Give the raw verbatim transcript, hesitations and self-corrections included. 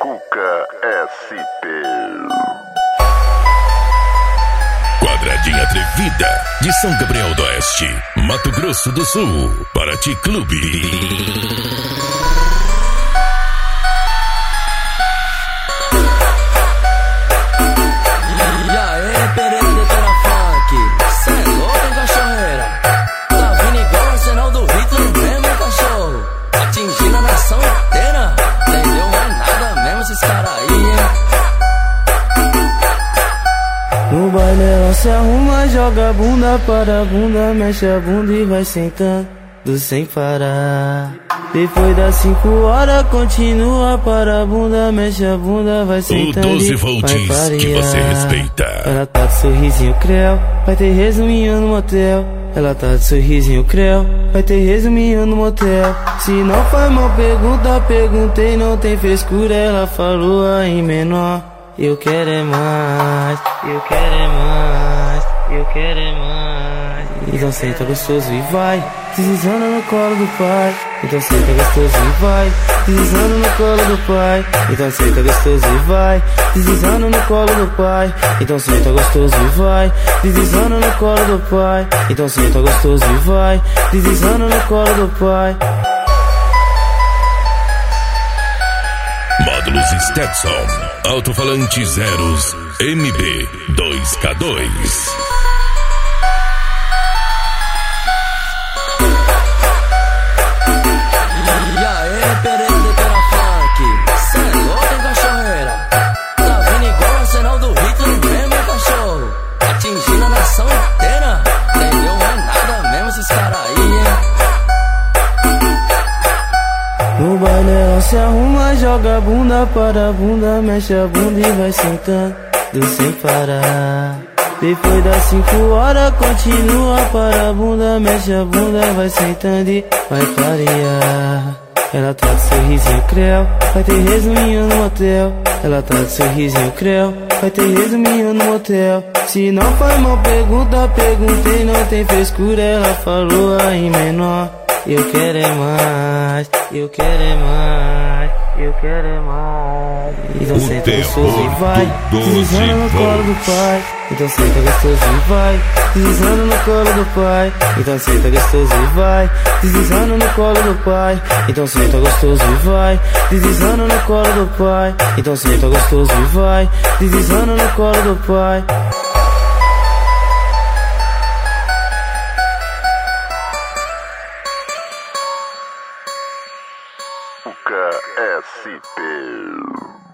Cuca S P. Quadradinha Atrevida de São Gabriel do Oeste, Mato Grosso do Sul, Paraty Clube. No baile ela se arruma, joga a bunda para a bunda, mexe a bunda e vai sentando sem parar. Depois das cinco horas continua para a bunda, mexe a bunda, vai sentando o doze e vai volts parear. Que você respeita. Ela tá de sorrisinho creu, vai ter resuminho no motel. Ela tá de sorrisinho creu, vai ter resuminho no motel. Se não faz mal pergunta, perguntei, não tem frescura. Ela falou aí menor, eu quero é mais, eu quero é mais, eu quero é mais. Então senta gostoso e vai, deslizando no colo do pai. Então senta gostoso e vai, deslizando no colo do pai. Então senta gostoso e vai, deslizando no colo do pai. Então senta gostoso e vai, deslizando no colo do pai. Então senta gostoso e vai, deslizando no colo do pai. Módulos Stetson, alto-falante zeros M B dois K dois. E aí, Pereira Detona Funk, cê é louco, hein, cachorreira? Tá vindo igual o arsenal do Hitler mesmo, hein, cachorro? Atingindo a nação inteira, entendeu? Não é nada mesmo esses caras aí, hein? No baile ela se arruma, joga a bunda para a bunda, mexe a bunda e vai sentando sem parar. Depois das cinco horas continua para a bunda, mexe a bunda, vai sentando e vai parear. Ela tá de sorrisinho creu, vai ter resuminho no motel. Ela tá de sorrisinho creu, vai ter resuminho no motel. Se não faz mal pergunta, perguntei, não tem frescura. Ela falou aí menor, eu quero é mais, eu quero é mais, eu quero é mais. Então senta gostoso e vai, deslizando no colo do pai. Então senta gostoso e vai, deslizando no colo do pai. Então senta gostoso e vai, deslizando no colo do pai. Então senta gostoso e vai, deslizando no colo do pai. Então senta gostoso e vai, deslizando no colo do pai. Cuca S P.